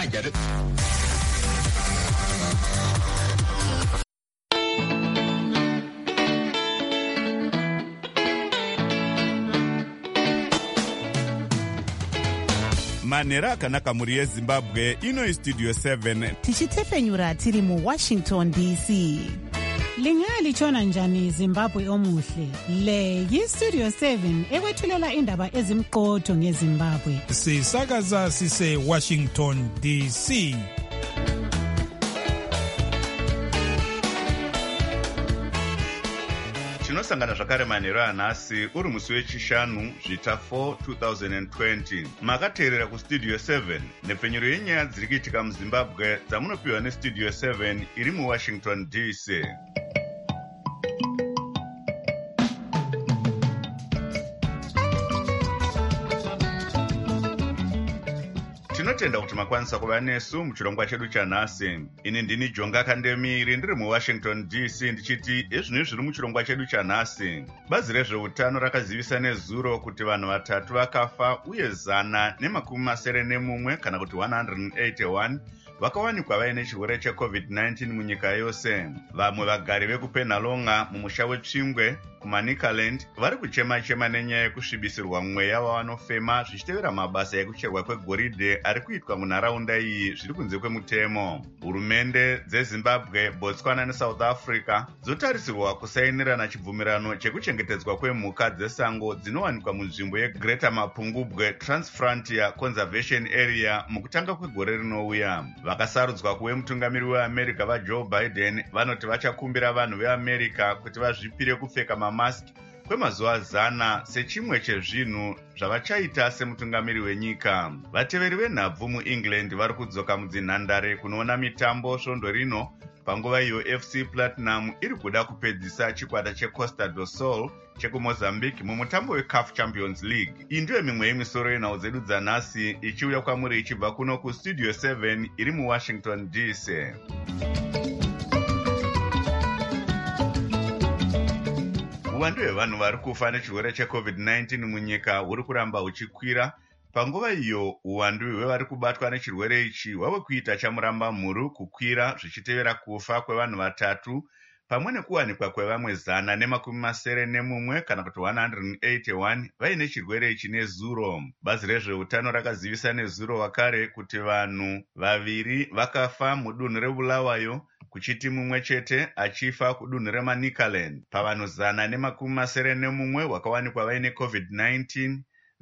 I get it. Manera akanaka muri yeZimbabwe ino Studio 7 tichitefenyura tiri mu Washington DC. Lingali chona njani Zimbabwe omuhle. Le yi Studio 7 ekwethulela indaba ezimqotho ngeZimbabwe. Sisakaza sise Washington DC. tinosangana zvakare manheru anhasi uri musi wechishanu zvita 4 2020 makateerera kustudio 7 nepfenyuro yenyaya dziri kuitika muzimbabwe dzamunopiwa nestudio 7 iri muwashington DC. tinotenda kuti makwanisa kuva nesu muchirongwa chedu chanhasi. Ini ndini Jonga Kandemiri ndiri muWashington DC ndichiti ezvino zviri muchirongwa chedu chanhasi. Bazi rezveutano rakazivisa nezuro kuti vanhu vatatu vakafa uye 191 kana kuti 181 vakawanikwa vaine chirwere cheCovid-19 munyika yose. Vamwe vagari vekuPenalonga mumusha weTsvingwe kuManicaland vari kuchema-chema nenyaya yekusvibisirwa mweya wavanofema zvichitevera mabasa ekucherwa kwegoridhe ari kuitwa munharaunda iyi zviri kunze kwemutemo. Hurumende dzeZimbabwe, Botswana neSouth Africa dzotarisirwa kusainirana chibvumirano chekuchengetedzwa kwemhuka dzesango dzinowanikwa munzvimbo yeGreater Mapungubwe Transfrontier Conservation Area mukutanga kwegore rinouya. Vakasarudzwa kuve mutungamiri weAmerica vaJoe Biden vanoti vachakumbira vanhu veAmerica kuti vazvipire kupfeka mamaski kwemazuva 100 sechimwe chezvinhu zvavachaita semutungamiri wenyika. Vateveri venhabvu muEngland vari kudzoka mudzinhandare kunoona mitambo svondo rino panguva iyo FC Platinum iri kuda kupedzisa chikwata cheCosta do Sol chekuMozambique mumutambo weCAF Champions League. Iyi ndiyo mimwe yemisoro yenhau dzedu dzanhasi ichiuya kwamuri ichibva kuno kustudio 7 iri muWashington DC. Uwandu hwevanhu vari kufa nechirwere cheCovid-19 munyika huri kuramba huchikwira. Panguva iyo uwandu hwevari kubatwa nechirwere ichi hwave kuita chamuramba mhuru kukwira zvichitevera kufa kwevanhu vatatu pamwe nekuwanikwa kwevamwe 191 kana kuti 181 vaine chirwere ichi nezuro. Bazi rezveutano rakazivisa nezuro wakare kuti vanhu 2 vakafa mudunhu reBulawayo kuchiti mumwe chete achifa kudunhu reManicaland. Pavanhu 191 vakawanikwa vaine COVID-19,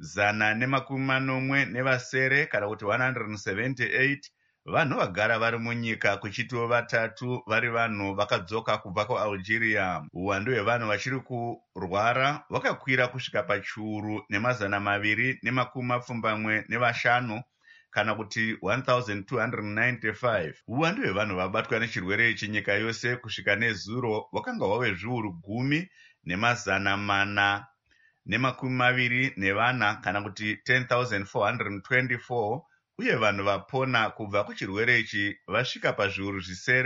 140 nevasere kana kuti 178 vanhu vagara vari munyika kuchitiwo 3 vari vanhu vakadzoka kubva kuAlgeria. Uwandu hwevanhu vachiri kurwara hwakakwira kusvika pachiuru ne275 kana kuti 1295. Uwandu hwevanhu vabatwa nechirwere ichi nyika yose kusvika nezuro hwakanga hwave zviuru 10,424 kana kuti 10,424 uye vanhu vapona kubva kuchirwere ichi vasvika pazviuru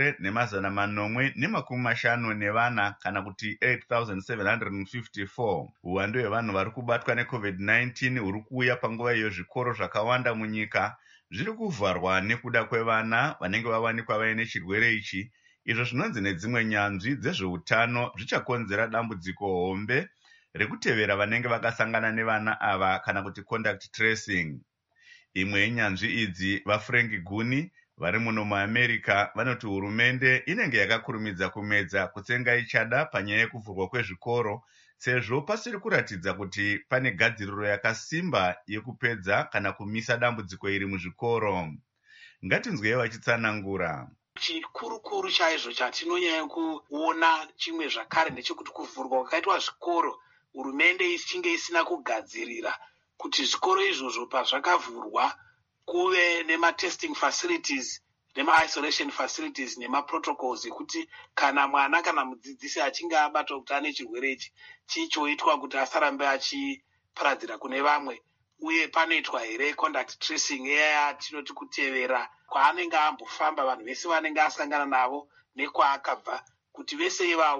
9,854 kana kuti 8,754. Uwandu hwevanhu vari kubatwa neCovid-19 huri kuuya panguva iyo zvikoro zvakawanda munyika zviri kuvharwa nekuda kwevana vanenge vawanikwa vaine chirwere ichi, izvo zvinonzi nedzimwe nyanzvi dzezveutano zvichakonzera dambudziko hombe rekutevera vanenge vakasangana nevana ava kana kuti contact tracing. Imwe yenyanzvi idzi vaFrank Guni vari muno muAmerica vanoti hurumende inenge yakakurumidza kumedza kutsenga ichada panyaya yekuvhurwa kwezvikoro sezvo pasiri kuratidza kuti pane gadziriro yakasimba yekupedza kana kumisa dambudziko iri muzvikoro. Ngatinzwei vachitsanangura. Chikurukuru chaizvo chatinonyanya kuona chimwe zvakare ndechekuti kuvhurwa kwakaitwa zvikoro hurumende ichinge isina kugadzirira kuti zvikoro izvozvo pazvakavhurwa kuve nema-testing facilities nema-isolation facilities nema-protocols ekuti kana mwana kana mudzidzisi achinge abatwa kuti ane chirwere ichi chichoitwa kuti asarambe achiparadzira kune vamwe, uye panoitwa here contact tracing eya tinoti kutevera kwaanenge ambofamba vanhu vese vanenge asangana navo nekwaakabva kuti vese ivavo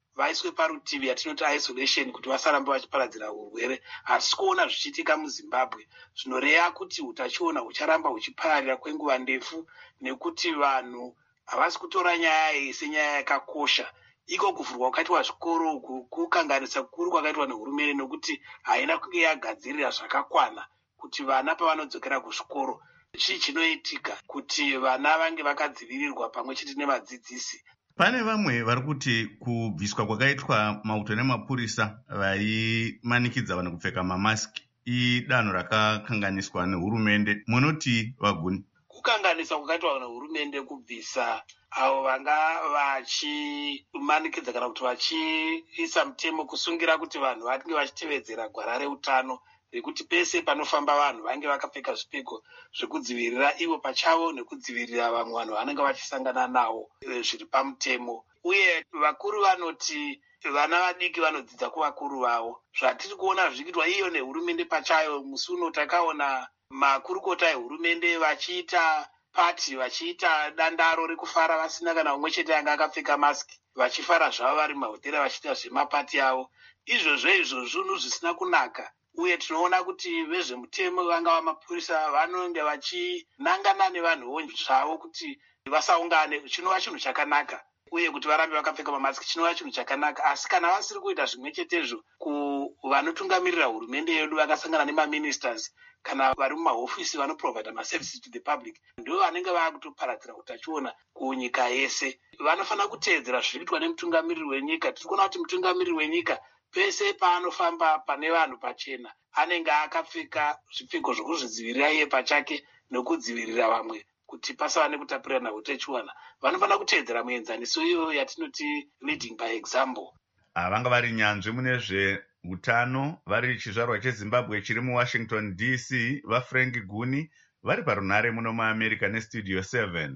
vaiswe parutivi yatinoti isolation kuti vasarambe vachiparadzira urwere. Hatisi kuona zvichiitika muZimbabwe. Zvinoreva kuti utachiona hucharamba huchipararira kwenguva ndefu nekuti vanhu havasi kutora nyaya iyi senyaya yakakosha. Iko kuvhurwa kwakaitwa zvikoro kukanganisa kukuru kwakaitwa nehurumende nokuti haina kunge yagadzirira zvakakwana kuti vana pavanodzokera kuzvikoro chii chinoitika kuti vana vange vakadzivirirwa pamwe chete nevadzidzisi. Pane vamwe vari kuti kubviswa kwakaitwa mauto nemapurisa vaimanikidza vanhu kupfeka mamasiki idanho rakakanganiswa nehurumende. Munoti Vaguni? Kukanganisa kwakaitwa nehurumende kubvisa avo vanga vachimanikidza kana kuti vachiisa mutemo kusungira kuti vanhu vange vachitevedzera gwara reutano rekuti pese panofamba vanhu vange vakapfeka zvipfeko zvekudzivirira ivo pachavo nekudzivirira vamwe vanhu vanenge vachisangana navo zviri pamutemo. Uye vakuru vanoti vana vadiki vanodzidza kuvakuru vavo. Zvatiri kuona zvichiitwa iyo nehurumende pachayo. Musi uno takaona makurukota ehurumende vachiita pati, vachiita dandaro rekufara vasina kana umwe chete anga akapfeka masiki, vachifara zvavo vari mahotera vachiita zvemapati avo. Izvozvo zvinhu zvisina kunaka. Uye tinoona kuti vezvemutemo vanga vamapurisa vanonge vachinangana nevanhuwo zvavo kuti vasaungane, chinova chinhu chakanaka. Uye kuti varambe vakapfeka mamasiki chinova chinhu chakanaka. Asi kana vasiri kuita zvimwe chetezvo kuvanotungamirira hurumende yedu vakasangana nemaministers kana vari mumahofisi vanoprovida maservices to the public, ndo vanenge vakutoparadzira utachiona kunyika yese. Vanofanira kuteedzera zviri kuitwa nemutungamiriri wenyika. Tiri kuona kuti mutungamiriri wenyika pese paanofamba pane vanhu pachena anenge akapfeka zvipfeko zvokuzvidzivirira iye pachake nokudzivirira vamwe kuti pasava nekutapurirana utachiona. Vanofanira kuteedzera muenzaniso iyoyo yatinoti leading by example. Vanga vari nyanzvi mune zveutano vari chizvarwa cheZimbabwe chiri muWashington DC, vaFrank Guni vari parunhare muno muAmerica neStudio 7.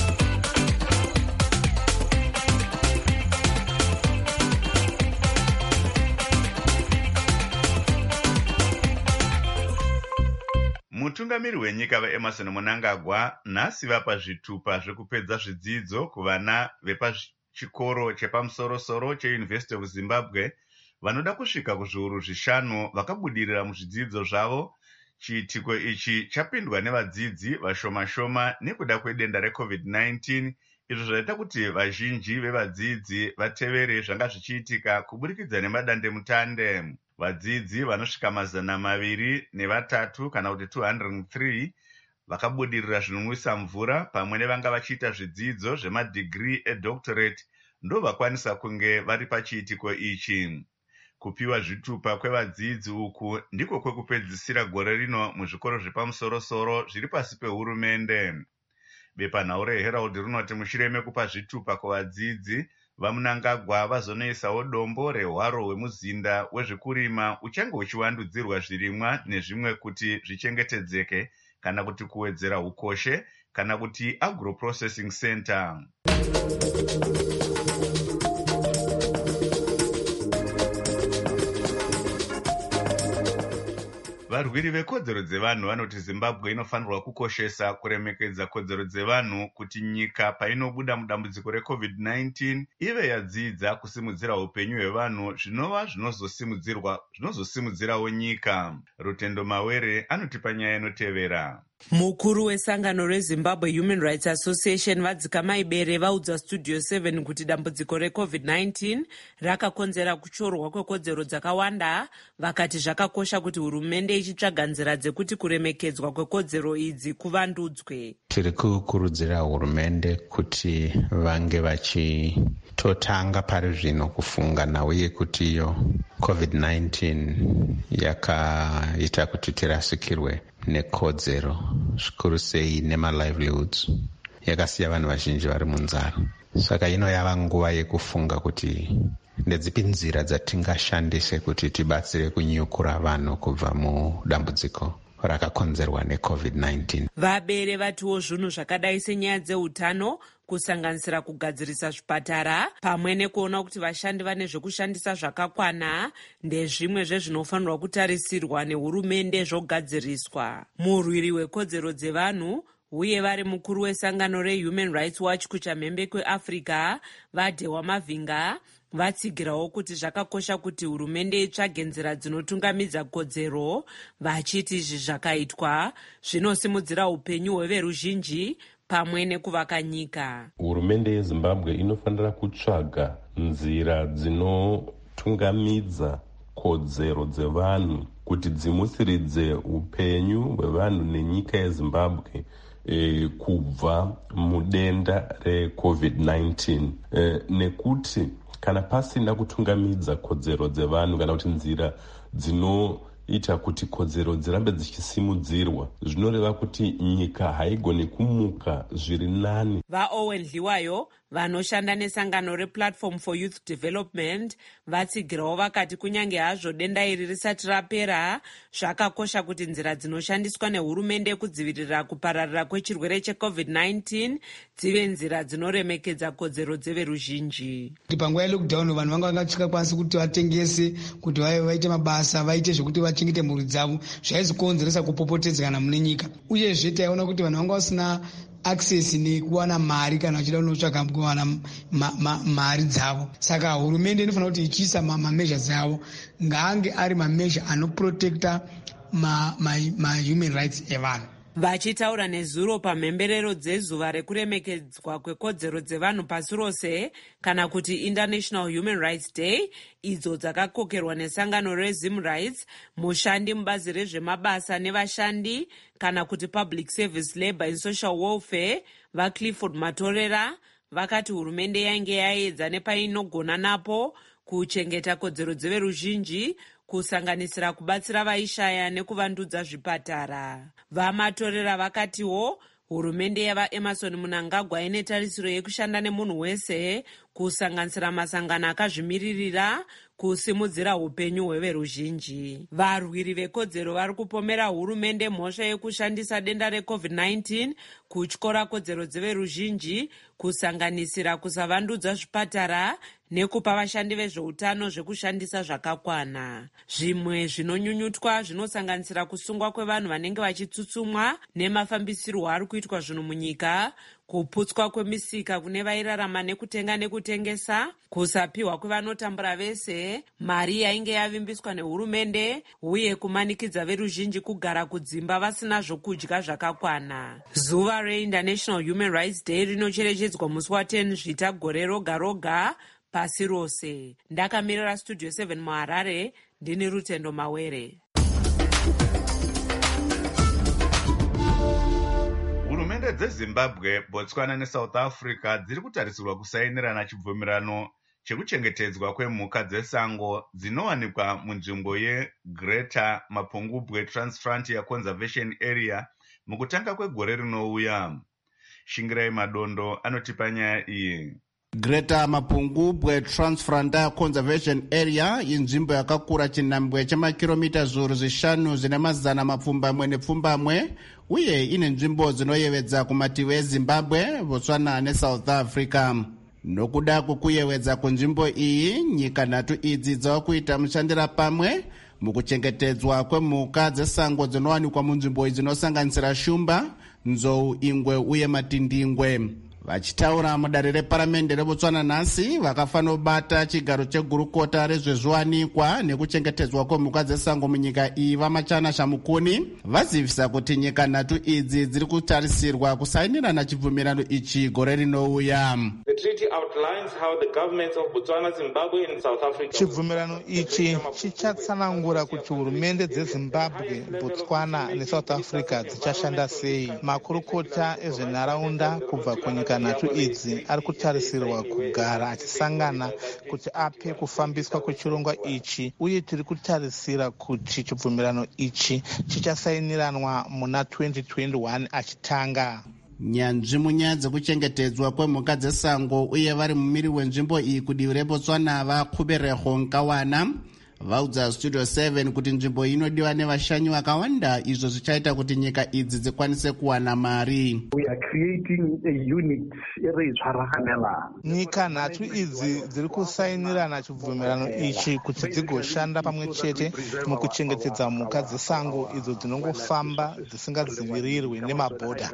Mutungamiri wenyika vaEmerson Mnangagwa nhasi vapa zvitupa zvekupedza zvidzidzo kuvana vepachikoro chepamusoro-soro cheUniversity of Zimbabwe vanoda kusvika kuzviuru 5 vakabudirira muzvidzidzo zvavo. Chiitiko ichi chapindwa nevadzidzi vashoma-shoma nekuda kwedenda reCovid-19, izvo zvaita kuti vazhinji vevadzidzi vatevere zvanga zvichiitika kuburikidza nemadandemutande. Vadzidzi vanosvika 203 kana kuti 203 vakabudirira zvinonwisa mvura pamwe nevanga vachiita zvidzidzo zvemadhigiri edoctorate ndo vakwanisa kunge vari pachiitiko ichi. Kupiwa zvitupa kwevadzidzi uku ndiko kwekupedzisira gore rino muzvikoro zvepamusoro-soro zviri pasi pehurumende. Bepanhau reHerald rinoti mushure mekupa zvitupa kuvadzidzi, vaMnangagwa vazonoisawo dombo rehwaro hwemuzinda wezvekurima uchange uchiwandudzirwa zvirimwa nezvimwe kuti zvichengetedzeke kana kuti kuwedzera ukoshe kana kuti agroprocessing center. Varwiri vekodzero dzevanhu vanoti Zimbabwe inofanirwa kukoshesa kuremekedza kodzero dzevanhu kuti nyika painobuda mudambudziko reCovid-19 ive yadzidza kusimudzira upenyu hwevanhu zvinova zvinozosimudzirawo nyika. Rutendo Mawere anoti panyaya inotevera. Mukuru wesangano reZimbabwe Human Rights Association Vadzikama Bere vaudza Studio 7 kuti dambudziko reCovid-19 rakakonzera kuchorwa kwekodzero dzakawanda. Vakati zvakakosha kuti hurumende ichitsvaga nzira dzekuti kuremekedzwa kwekodzero idzi kuvandudzwe. Tiri kukurudzira hurumende kuti vange vachitotanga pari zvino kufunga uye kuti iyo COVID-19 yakaita kuti tirasikirwe nekodzero zvikuru sei nemalivelihoods, yakasiya vanhu vazhinji vari munzara. Saka ino yava nguva yekufunga kuti ndedzipi nzira dzatingashandise kuti tibatsire kunyukura vanhu kubva mudambudziko rakakonzerwa neCovid-19. Vabere vatiwo zvinhu zvakadai senyaya dzeutano kusanganisira kugadzirisa zvipatara pamwe nekuona kuti vashandi vane zvekushandisa zvakakwana ndezvimwe zvezvinofanirwa kutarisirwa nehurumende zvogadziriswa. Murwiri wekodzero dzevanhu uye vari mukuru wesangano reHuman Rights Watch kuchamhembe kweAfrica, Vadhewa Mavinga, vatsigirawo kuti zvakakosha kuti hurumende itsvage nzira dzinotungamidza kodzero, vachiti izvi zvakaitwa zvinosimudzira upenyu hweveruzhinji pamwe nekuvaka nyika. Hurumende yeZimbabwe inofanira kutsvaga nzira dzinotungamidza kodzero dzevanhu kuti dzimusiridze upenyu hwevanhu nenyika yeZimbabwe kubva mudenda reCovid-19 nekuti kana pasina kutungamidza kodzero dzevanhu kana kuti nzira dzinoita kuti kodzero dzirambe dzichisimudzirwa, zvinoreva kuti nyika haigoni kumuka zviri nani. VaOwen Dliwayo vanoshanda nesangano rePlatform for Youth Development vatsigirawo vakati kunyange hazvo denda iri risati rapera, zvakakosha kuti nzira dzinoshandiswa nehurumende kudzivirira kupararira kwechirwere cheCovid-19 dzive nzira dzinoremekedza kodzero dzeveruzhinji. Panguva yelockdown vanhu vanga vasingakwanisi kuti vatengese, kuti vaite mabasa, vaite zvekuti vachengete mhuri dzavo, zvaizokonzeresa kupopotedzana mune nyika. Uyezve taiona kuti vanhu vanga vasina access nekuwana mari kana vachida kunotsvaga kuwana mari dzavo. Saka hurumende inofanira kuti ichiisa mameasures avo ngaange ari mameasure anoprotecta human rights evanhu. Vachitaura nezuro pamhemberero dzezuva rekuremekedzwa kwekodzero dzevanhu pasi rose kana kuti International Human Rights Day, idzo dzakakokerwa nesangano reZim Rights, mushandi mubazi rezvemabasa nevashandi kana kuti Public Service Labour and Social Welfare vaClifford Matorera vakati hurumende yainge yaedza nepainogona napo kuchengeta kodzero dzeveruzhinji, kusanganisira kubatsira vaishaya nekuvandudza zvipatara. VaMatorera vakatiwo hurumende yavaEmerson Mnangagwa ine tarisiro yekushanda nemunhu wese, kusanganisira masangano akazvimiririra, kusimudzira upenyu hweveruzhinji. Varwiri vekodzero vari kupomera hurumende mhosva yekushandisa denda reCovid-19 kutyora kodzero dzeveruzhinji, kusanganisira kusavandudza zvipatara nekupa vashandi vezveutano zvekushandisa zvakakwana. Zvimwe zvinonyunyutwa zvinosanganisira kusungwa kwevanhu vanenge vachitsutsumwa nemafambisirwo ari kuitwa zvinhu munyika, kuputswa kwemisika kune vairarama nekutenga nekutengesa, kusapiwa kwevanotambura vese, mari yainge yavimbiswa nehurumende, uye kumanikidza veruzhinji kugara kudzimba vasina zvokudya zvakakwana. Zuva reInternational Human Rights Day rinocherechedzwa musi wa10 Zvita gore roga roga pasi rose. Ndakamirira Studio 7 muHarare, ndini Rutendo Mawere. Hurumende dzeZimbabwe, Botswana neSouth Africa dziri kutarisirwa kusainirana chibvumirano chekuchengetedzwa kwemhuka dzesango dzinowanikwa munzvimbo yeGreater Mapungubwe Transfrontier Conservation Area mukutanga kwegore rinouya. Shingirai Madondo anotipa nyaya iyi. Greater Mapungubwe Transfrontier Conservation Area inzvimbo yakakura chinhambwe chemakiromita zviuru 5 zvine mazana mapfumbamwe nepfumbamwe, uye ine nzvimbo dzinoyevedza kumativi eZimbabwe, Botswana neSouth Africa. Nokuda kwekuyevedza kwenzvimbo iyi, nyika 3 idzi dzava kuita mushandira pamwe mukuchengetedzwa kwemhuka dzesango dzinowanikwa munzvimbo idzi dzinosanganisira shumba, nzou, ingwe uye matindingwe. Vachitaura mudare reparamende reBotswana nhasi, vakafanobata chigaro chegurukota rezvezviwanikwa nekuchengetedzwa kwemhuka dzesango munyika iyi vaMachana Shamukuni vazivisa kuti nyika 3 idzi dziri kutarisirwa kusainirana chibvumirano ichi gore rinouya. The treaty outlines how the governments of Botswana, Zimbabwe and South Africa. Chibvumirano ichi chichatsanangura kuti hurumende dzeZimbabwe, Botswana neSouth Africa dzichashanda sei. Makurukota ezvenharaunda kubva kunyika 3 idzi ari kutarisirwa kugara achisangana kuti ape kufambiswa kwechirongwa ichi, uye tiri kutarisira kuti chibvumirano ichi chichasainiranwa muna 2021 achitanga. Nyanzvi munyaya dzekuchengetedzwa kwemhuka dzesango uye vari mumiri wenzvimbo iyi kudivi reBotswana vaKhubereho Nkawana vaudza Studio 7 kuti nzvimbo inodiwa nevashanyi vakawanda, izvo zvichaita kuti nyika idzi dzikwanise kuwana mari. Nyika nhatu idzi dziri kusainirana chibvumirano ichi kuti dzigoshanda pamwe chete mukuchengetedza mhuka dzesango idzo dzinongofamba dzisingadzivirirwi nemabhodha.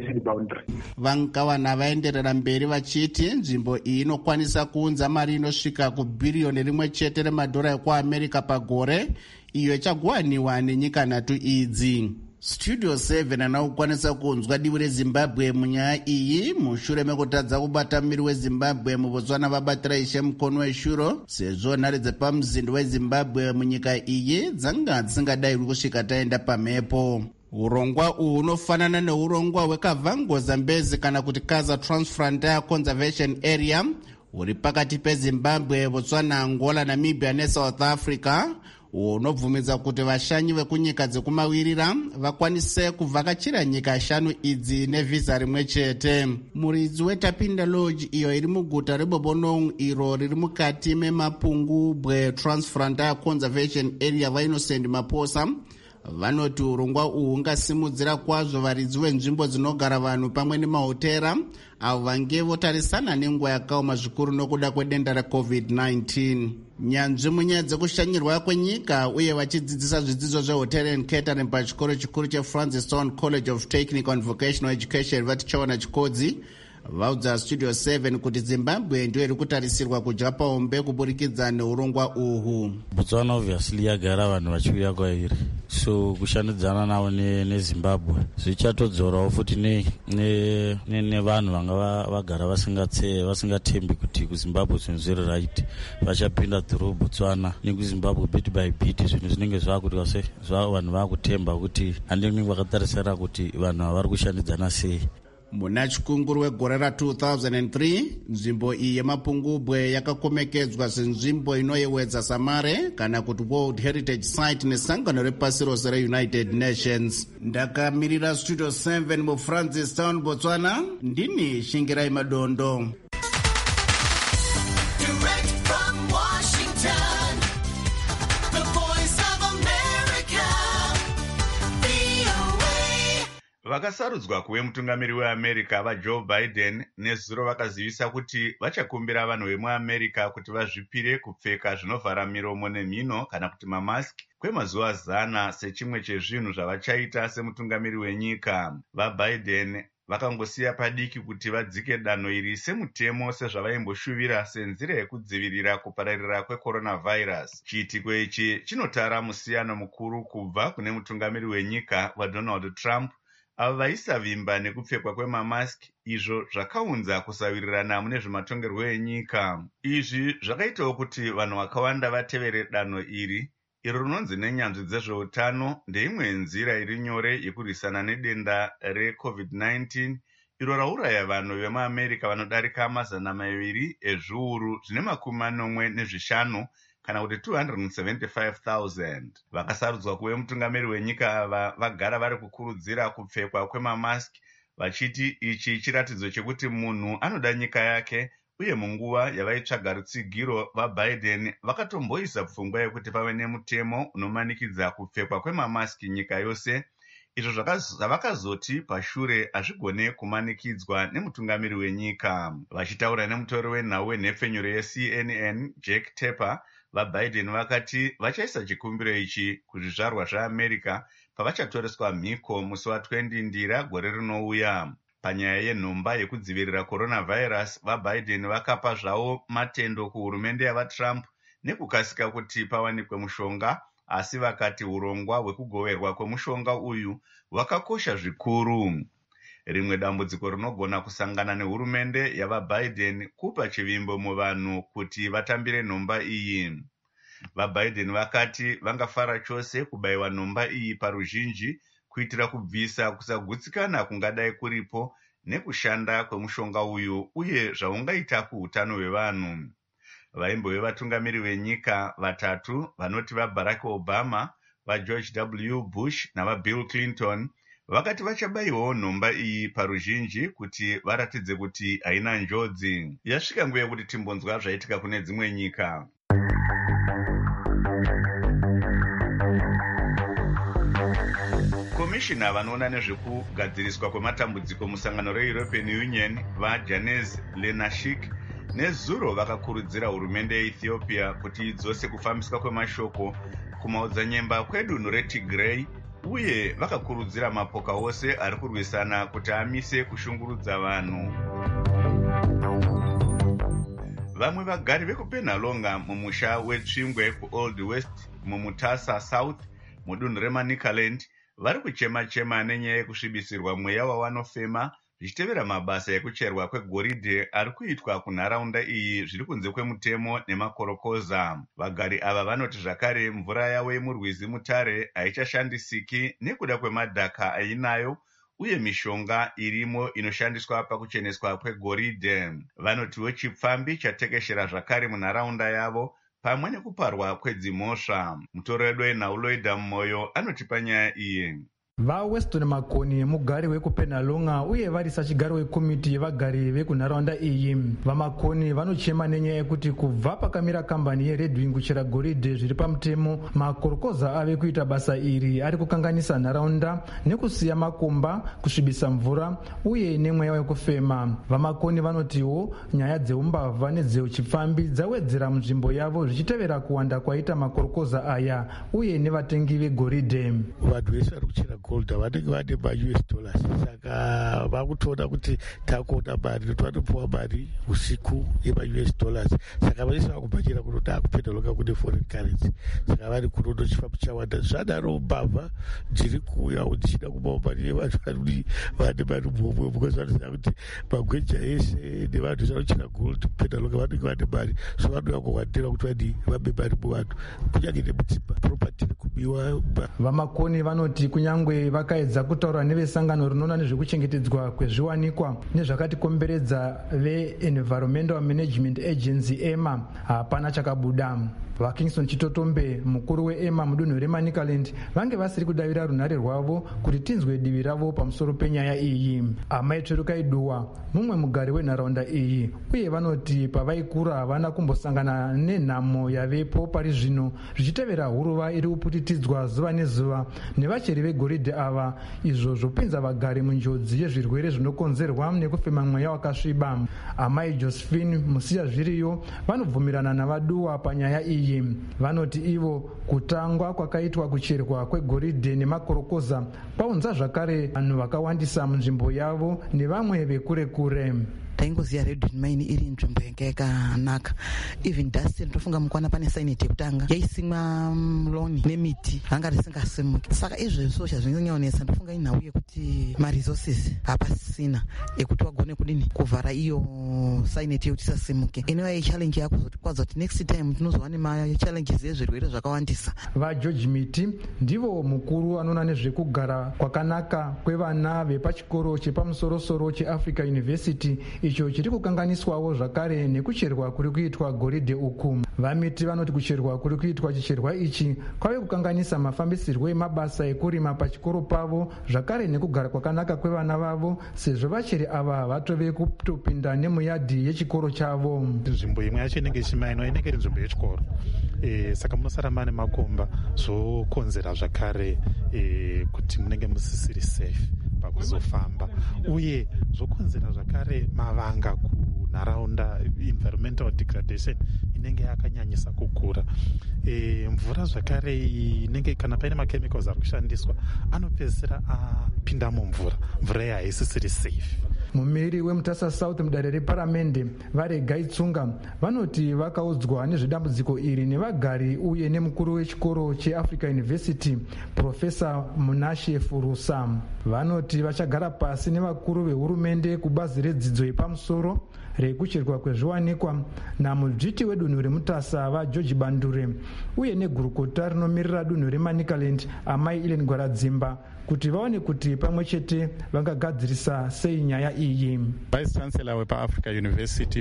Vankawana vaenderera mberi vachiti nzvimbo iyi inokwanisa kuunza mari inosvika kubhiriyoni rimwe chete remadhora ekuAmerika pagore, iyo ichagowaniwa nenyika nhatu idzi. Studio 7 anakukwanisa kunzwa divi reZimbabwe munyaya iyi mushure mekutadza kubata miri weZimbabwe muBotswana vabatira ishe mukono weshuro, sezvo nhare dzepamuzindi weZimbabwe munyika iyi dzanga dzisingadaiwi kusvika taenda pamhepo. Urongwa uhu unofanana neurongwa hwekavango Zambezi kana kuti Kaza Transfrontier Conservation Area uri pakati peZimbabwe, Botswana, Angola, Namibia neSouth Africa, unobvumidza kuti vashanyi vekunyika dzekumawirira vakwanise kuvhakachira nyika 5 idzi nevhisa rimwe chete. Muridzi weTapinda Lodge iyo iri muguta reBobonong iro riri mukati memapungubwe Transfrontier Conservation Area vaInnocent Maposa vanoti urongwa uhu ungasimudzira kwazvo varidzi venzvimbo dzinogara vanhu pamwe nemahotera avo vange votarisana nenguva yakaoma zvikuru nokuda kwedenda reCovid-19. Nyanzvi munyaya dzekushanyirwa kwenyika uye vachidzidzisa zvidzidzo zvehotel and catering pachikoro chikuru cheFrancistown College of Technical and Vocational Education vatichaona chikodzi vaudza Studio 7 kuti Zimbabwe ndiyo iri kutarisirwa kudya paombe kuburikidza neurongwa uhu. Botswana obviously yagara vanhu vachiuya kwairi, so kushandidzana navo neZimbabwe zvichatodzorawo futi nevanhu vanga vagara vasingatembi kuti kuZimbabwe zvinhu zviri right, vachapinda through Botswana nekuZimbabwe bit by bit, zvinhu zvinenge zvakuti vanhu vakutemba kuti handinge vakatarisira kuti vanhu ava vari kushandidzana sei. Muna chikunguru wegore ra2003 nzvimbo iyi yemapungubwe yakakomekedzwa senzvimbo inoyewedza samare kana kuti World Heritage Site nesangano repasi rose reUnited Nations. Ndakamirira Studio 7 muFrancistown, Botswana, ndini Shingirai Madondo. Vakasarudzwa kuve mutungamiri weAmerica vaJoe Biden nezuro vakazivisa kuti vachakumbira vanhu vemuAmerica kuti vazvipire kupfeka zvinovhara miromo nemhino kana kuti mamaski kwemazuva 100 sechimwe chezvinhu zvavachaita semutungamiri wenyika. VaBiden vakangosiya padiki kuti vadzike danho iri semutemo sezvavaimboshuvirira senzira yekudzivirira kupararira kwecoronavirus. Chiitiko ichi chinotara musiyano mukuru kubva kune mutungamiri wenyika waDonald Trump avo vaisavimba nekupfekwa kwemamaski, izvo zvakaunza kusawirirana mune zvematongerwo enyika. Izvi zvakaitawo kuti vanhu vakawanda vatevere danho iri, iro rinonzi nenyanzvi dzezveutano ndeimwe nzira iri nyore yekurwisana nedenda reCovid-19 iro rauraya vanhu vemuAmerica vanodarika 200,000 ezviuru zvine 45 kana kuti 275,000. Vakasarudzwa kuve mutungamiri wenyika ava vagara vari kukurudzira kupfekwa kwemamaski, vachiti ichi chiratidzo chekuti munhu anoda nyika yake, uye munguva yavaitsvaga rutsigiro vaBiden vakatomboisa pfungwa yekuti pave nemutemo unomanikidza kupfekwa kwemamaski nyika yose, izvo zvavakazoti pashure hazvigone kumanikidzwa nemutungamiri wenyika. Vachitaura nemutori wenhau wenhepfenyuro yeCNN Jack Tapper, vaBiden vakati vachaisa chikumbiro ichi kuzvizvarwa zveAmerica pavachatoreswa mhiko musi wa20 Ndira gore rinouya. Panyaya yenhomba yekudzivirira coronavirus, vaBiden vakapa zvavo matendo kuhurumende yavaTrump nekukasika kuti pawanikwe mushonga, asi vakati urongwa hwekugoverwa kwemushonga uyu hwakakosha zvikuru. Rimwe dambudziko rinogona kusangana nehurumende yavaBiden kupa chivimbo muvanhu kuti vatambire nhomba iyi. VaBiden vakati vangafara chose kubayiwa nhomba iyi paruzhinji kuitira kubvisa kusagutsikana kungadai kuripo nekushanda kwemushonga uyu uye zvaungaita kuutano hwevanhu. Vaimbove vatungamiri venyika vatatu vanoti vaBarack Obama, vaGeorge W. Bush navaBill Clinton vakati vachabayiwawo nhomba iyi paruzhinji kuti varatidze kuti haina njodzi. Yasvika nguva yekuti timbonzwa zvaitika kune dzimwe nyika. vakomishina vanoona nezvekugadziriswa kwematambudziko musangano reeuropean union vaJanes Lenashik nezuro vakakurudzira hurumende yeethiopia kuti idzose kufambiswa kwemashoko kumaodzanyemba kwedunhu reTigray, uye vakakurudzira mapoka ose ari kurwisana kuti amise kushungurudza vanhu. Vamwe vagari vekupenhalonga mumusha wetsvingwe kuold west mumutasa south mudunhu reManicaland vari kuchema-chema nenyaya yekusvibisirwa mweya wavanofema zvichitevera mabasa ekucherwa kwegoridhe ari kuitwa kunharaunda iyi zviri kunze kwemutemo nemakorokoza. Vagari ava vanoti zvakare mvura yavo yemurwizi Mutare haichashandisiki nekuda kwemadhaka ainayo uye mishonga irimo inoshandiswa pakucheneswa kwegoridhe. Vanotiwo chipfambi chatekeshera zvakare munharaunda yavo pamwe nekuparwa kwedzimhosva. Mutoredo weNhauloida Moyo anotipa nyaya iyi. vaWeston Makoni mugari wekupenhalonga uye vari sachigaro wekomiti yevagari vekunharaunda iyi. VaMakoni vanochema nenyaya yekuti kubva pakamira kambani yeRedwing kuchera goridhe zviri pamutemo, makorokoza ave kuita basa iri ari kukanganisa nharaunda nekusiya makomba, kusvibisa mvura uye nemweya wekufema. VaMakoni vanotiwo nyaya dzeumbavha nedzeuchipfambi dzawedzera munzvimbo yavo zvichitevera kuwanda kwaita makorokoza aya uye nevatengi vegoridhe. Vanhu vese vari kuchera gold vanenge vane ma$US, saka vakutoona kuti takuona mari vanopuwa mari usiku yema$US, saka vese vakubhachira kunoda kupenhalonga kune foreign currency, saka vari kunono chifambo chawanda. Zvadaro mbavha dziri kuuya dzichida kupawo mari yevanhu vane mari muhomwe, because vanoziva kuti magweja ese nevanhu vese vanochera gold kupenhalonga vanenge vane mari, so vanouya kuwandira kuti vabe mari muvanhu, kunyange nemudzimba property iri kubiwa. VaMakoni vanoti kunyangwe vakaedza kutaura nevesangano rinoona nezvekuchengetedzwa kwezviwanikwa nezvakatikomberedza veEnvironmental Management Agency EMA, hapana chakabuda. VaKingston Chitotombe, mukuru weEMA mudunhu reManicaland, vange vasiri kudavira runhare rwavo kuti tinzwe divi ravo pamusoro penyaya iyi. Amai Tsverukaiduwa mumwe mugari wenharaunda iyi, uye vanoti pavaikura havana kumbosangana nenhamo yavepo pari zvino zvichitevera huruva iri kuputitidzwa zuva nezuva nevacheri vegoridhe ava, izvo zvopinza vagari munjodzi yezvirwere zvinokonzerwa nekufema mweya wakasviba. Amai Josephine Musiyazviriyo vanobvumirana navaduwa panyaya iyi. Vanoti ivo kutangwa kwakaitwa kucherwa kwegoridhe nemakorokoza kwaunza zvakare vanhu vakawandisa munzvimbo yavo nevamwe vekure kure. taingoziva Redwing mine iri nzvimbo yanga yakanaka. Even dust ndofunga mukwana pane saineti yekutanga yaisimwa loni nemiti vanga risingasimuki. Saka izvezvo chazvinonyaonesa ndofunga inhau yekuti maresources hapasisina ekuti wagone kudini kuvhara iyo saineti yekuti isasimuke. Inova challenge yako kwaza kuti next time tinozova nemachallenges ezvirwere zvakawandisa. VaGeorge Miti ndivo mukuru anoona nezvekugara kwakanaka kwevana vepachikoro chepamusorosoro cheAfrica University, icho chiri kukanganiswawo zvakare nekucherwa kuri kuitwa goridhe uku. VaMiti vanoti kucherwa kuri kuitwa chicherwa ichi kwave kukanganisa mafambisirwo emabasa ekurima pachikoro pavo zvakare nekugara kwakanaka kwevana vavo, sezvo vacheri ava vatove kutopinda nemuyadhi yechikoro chavo. Nzvimbo imwe yacho inenge ichimainwa inenge iri nzvimbo yechikoro, saka munosara mane makomba zvokonzera zvakare kuti munenge musisiri safe pakuzofamba, uye zvokonzera zvakare mavanga kunharaunda, environmental degradation inenge yakanyanyisa kukura. Mvura zvakare inenge kana paine machemicals ari kushandiswa anopedzisira apinda mumvura, mvura iyi haisisiri safe. Mumiri weMutasa South mudare reparamende Varega Itsunga vanoti vakaudzwa nezvedambudziko iri nevagari uye nemukuru wechikoro cheAfrica University Profesa Munashe Furusa. Vanoti vachagara pasi nevakuru vehurumende kubazi redzidzo yepamusoro rekucherwa kwezviwanikwa namudzviti wedunhu reMutasa vaGeorge Bandure uye negurukota rinomirira dunhu reManicaland Amai Ellen Gwaradzimba kuti vaone kuti pamwe chete vangagadzirisa sei nyaya iyi. Vice Chancellor wepaAfrica University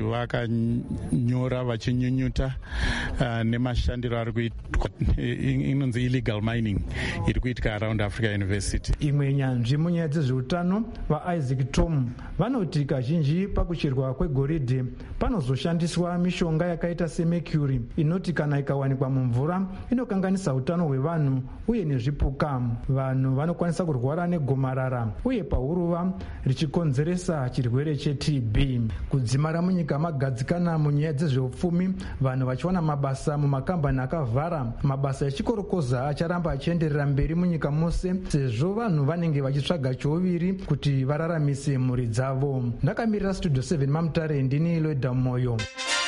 vakanyora vachinyunyuta nemashandiro ari kuitwa inonzi illegal mining iri kuitika around Africa University. Imwe nyanzvi munyaya dzezveutano vaIsaac Tom vanoti kazhinji pakucherwa kwegoridhe panozoshandiswa mishonga yakaita semercury inoti kana ikawanikwa mumvura inokanganisa utano hwevanhu uye nezvipuka. Vanhu vanokwanisa vanokwanisa kurwara negomarara uye pahuruva richikonzeresa chirwere cheTB. Kudzimara munyika magadzikana munyaya dzezveupfumi, vanhu vachiwana mabasa mumakambani akavhara. Mabasa echikorokoza acharamba achienderera mberi munyika mose sezvo vanhu vanenge vachitsvaga chouviri kuti vararamise mhuri dzavo. Ndakamirira Studio 7 Mamutare, ndini Loida Moyo.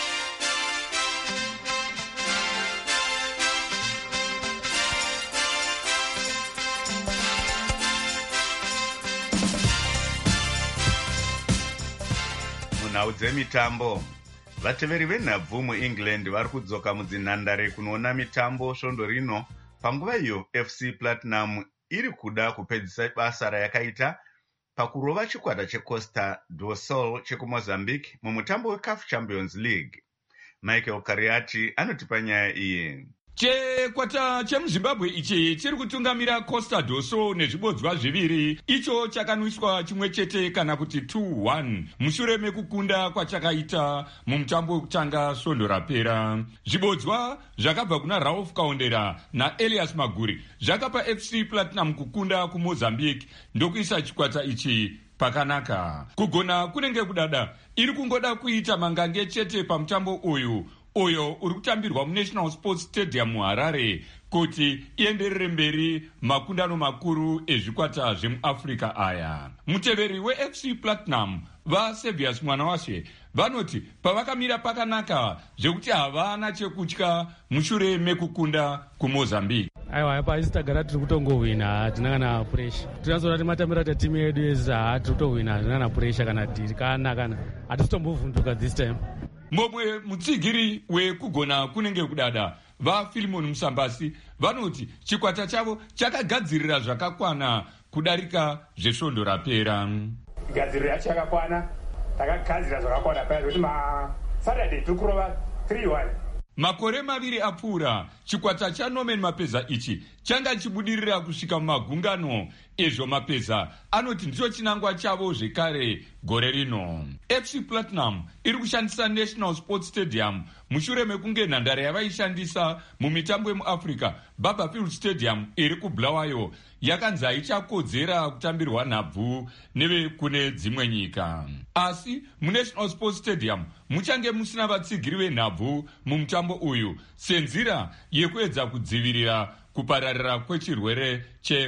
Munhau dzemitambo, vateveri venhabvu muEngland vari kudzoka mudzinhandare kunoona mitambo svondo rino, panguva iyo FC Platinum iri kuda kupedzisa basa rayakaita pakurova chikwata cheCosta do Sol chekumozambique mumutambo weCAF Champions League. Michael Kariati anotipa nyaya iyi. Chikwata chemuZimbabwe ichi chiri kutungamira Costa do Sol nezvibodzwa zviviri, icho chakanwiswa chimwe chete kana kuti 2-1 mushure mekukunda kwachakaita mumutambo wekutanga svondo rapera. Zvibodzwa zvakabva kuna Ralph Kaondera naElias Maguri zvakapa FC Platinum kukunda kuMozambique ndokuisa chikwata ichi pakanaka. Kugona kunenge kudada, iri kungoda kuita mangange chete pamutambo uyu uri kutambirwa muNational Sports Stadium muHarare kuti ienderere mberi makundano makuru ezvikwata zvemuAfrica aya. Muteveri weFC Platinum vaSevius Mwanawashe vanoti pavakamira pakanaka zvekuti havana chekutya mushure mekukunda kuMozambique. Aiwa, paisi tagara tiri kutongohwina, hatina kana pressure. Tinozoona kuti matambiro aita timu yedu yese hatiri kutohwina, hatina kana pressure kana dhiri kana hatisitombouvhunduka this time. Momwe mutsigiri wekugona kunenge kudada vaFilimon Musambasi vanoti chikwata chavo chakagadzirira zvakakwana kudarika zvesvondo rapera. Gadzirira yacho yakakwana, takagadzira zvakakwana paya zvekuti maSaturday tiri kurova 3-1. Makore maviri apfuura, chikwata chaNorman Mapeza ichi changa chibudirira kusvika mumagungano ezvo Mapeza anoti ndicho chinangwa chavo zvekare gore rino. FC Platinum iri kushandisa National Sports Stadium mushure mekunge nhandare yavaishandisa mumitambo yemuAfrica, Barberfield Stadium iri kuBulawayo, yakanzi haichakodzera kutambirwa nhabvu nevekune dzimwe nyika. Asi muNational Sports Stadium muchange musina vatsigiri venhabvu mumutambo uyu senzira yekuedza kudzivirira kupararira kwechirwere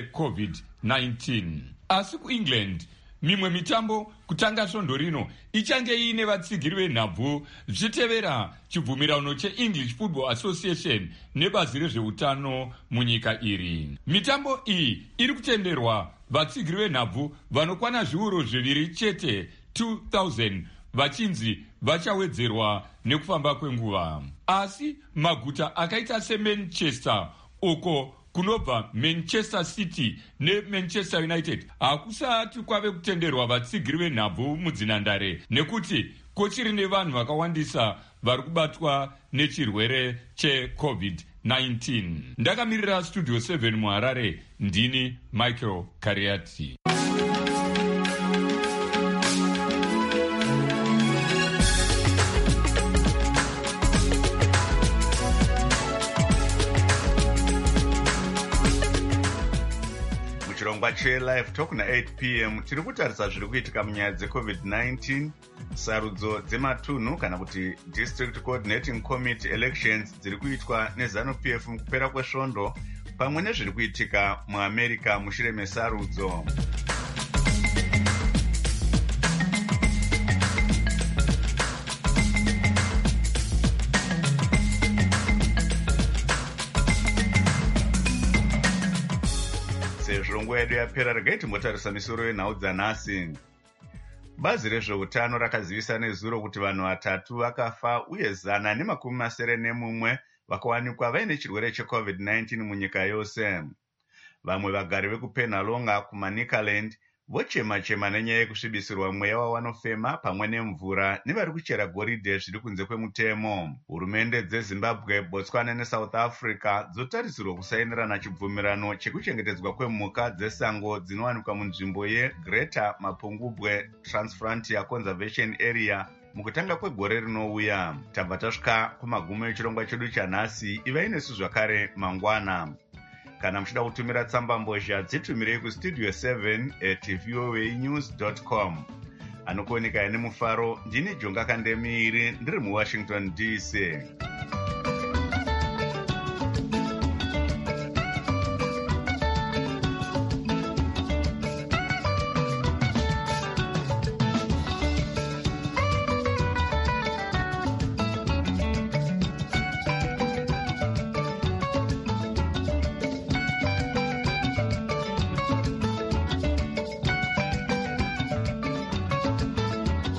cheCovid-19. Asi kuEngland mimwe mitambo kutanga svondo rino ichange iine vatsigiri venhabvu zvichitevera chibvumirano cheEnglish Football Association nebazi rezveutano munyika iri. Mitambo iyi iri kutenderwa vatsigiri venhabvu vanokwana zviuru zviviri chete 2000 vachinzi vachawedzerwa nekufamba kwenguva. Asi maguta akaita seManchester uko kunobva Manchester City neManchester United hakusati kwave kutenderwa vatsigiri venhabvu mudzinhandare nekuti kochiri nevanhu vakawandisa vari kubatwa nechirwere cheCovid-19. Ndakamirira Studio 7 muHarare, ndini Michael Kariati. Chirongwa cheLive Talk na8 p.m. tiri kutarisa zviri kuitika munyaya dzeCovid-19, sarudzo dzematunhu kana kuti District Coordinating Committee elections dziri kuitwa neZANU-PF mukupera kwesvondo, pamwe nezviri kuitika muAmerica mushure mesarudzo. Nguva yedu yapera, regai timbotarisa misoro yenhau dzanhasi. Bazi rezveutano rakazivisa nezuro kuti vanhu 3 vakafa uye 191 vakawanikwa vaine chirwere cheCovid-19 munyika yose. Vamwe vagari vekuPenalonga kuManicaland vochema-chema nenyaya yekusvibisirwa mweya wavanofema pamwe nemvura nevari kuchera goridhe zviri kunze kwemutemo. Hurumende dzeZimbabwe, Botswana neSouth Africa dzotarisirwa kusainirana chibvumirano chekuchengetedzwa kwemhuka dzesango dzinowanikwa munzvimbo yeGreater Mapungubwe Transfrontier Conservation Area mukutanga kwegore rinouya. Tabva tasvika kumagumo echirongwa chedu chanhasi. Ivai nesu zvakare mangwana. Kana muchida kutumira tsamba mbozha dzitumirei kustudio 7@voanews.com. Anokuoneka ine mufaro, ndini Jonga Kandemiri ndiri muWashington DC.